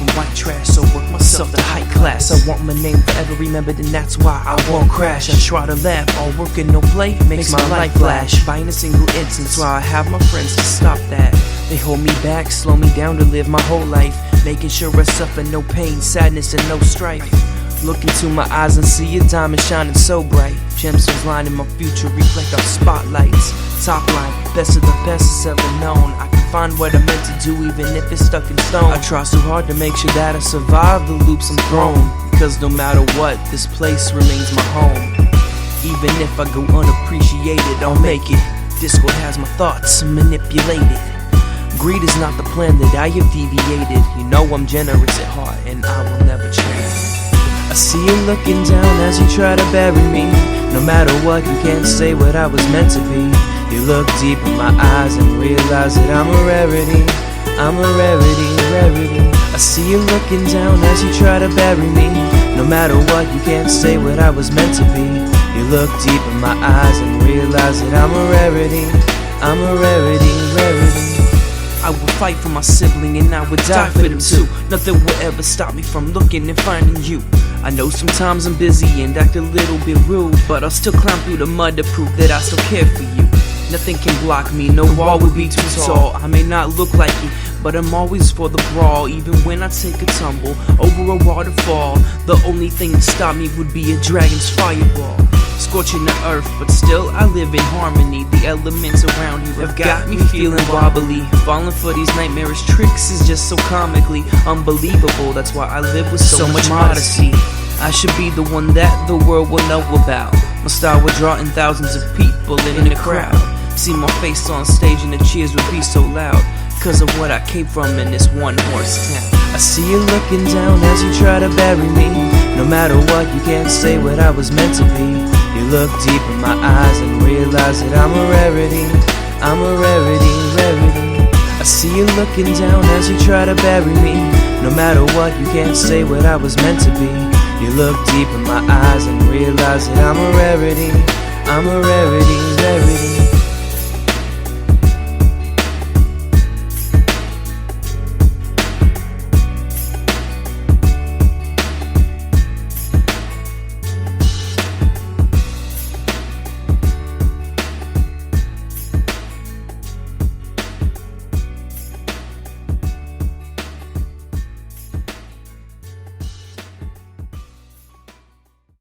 from white trash, so work myself to high class. I want my name forever remembered, and that's why I won't crash. I try to laugh, all work and no play makes my life flash. By in a single instance, why I have my friends to stop that. They hold me back, slow me down to live my whole life, making sure I suffer no pain, sadness, and no strife. Look into my eyes and see a diamond shining so bright. Gemstones lining my future, reflect our spotlights. Top line, best of the best is ever known. I can find what I'm meant to do even if it's stuck in stone. I try so hard to make sure that I survive the loops I'm thrown, because no matter what, this place remains my home. Even if I go unappreciated, I'll make it. Discord has my thoughts manipulated. Greed is not the plan that I have deviated. You know I'm generous at heart and I will never change. I see you looking down as you try to bury me. No matter what, you can't say what I was meant to be. You look deep in my eyes and realize that I'm a rarity. I'm a rarity, rarity. I see you looking down as you try to bury me. No matter what, you can't say what I was meant to be. You look deep in my eyes and realize that I'm a rarity. I'm a rarity, rarity. I would fight for my sibling and I would die for them too. Nothing will ever stop me from looking and finding you. I know sometimes I'm busy and act a little bit rude, but I'll still climb through the mud to prove that I still care for you. Nothing can block me, no wall would be too tall. I may not look like it, but I'm always for the brawl. Even when I take a tumble over a waterfall, the only thing to stop me would be a dragon's fireball. Scorching the earth, but still I live in harmony. The elements around here have got me feeling wobbly. Falling for these nightmarish tricks is just so comically unbelievable. That's why I live with so much modesty. I should be the one that the world will know about. My style would draw in thousands of people in the crowd. See my face on stage and the cheers would be so loud, cause of what I came from in this one horse town. I see you looking down as you try to bury me. No matter what, you can't say what I was meant to be. You look deep in my eyes and realize that I'm a rarity. I'm a rarity, rarity. I see you looking down as you try to bury me. No matter what, you can't say what I was meant to be. You look deep in my eyes and realize that I'm a rarity. I'm a rarity, rarity.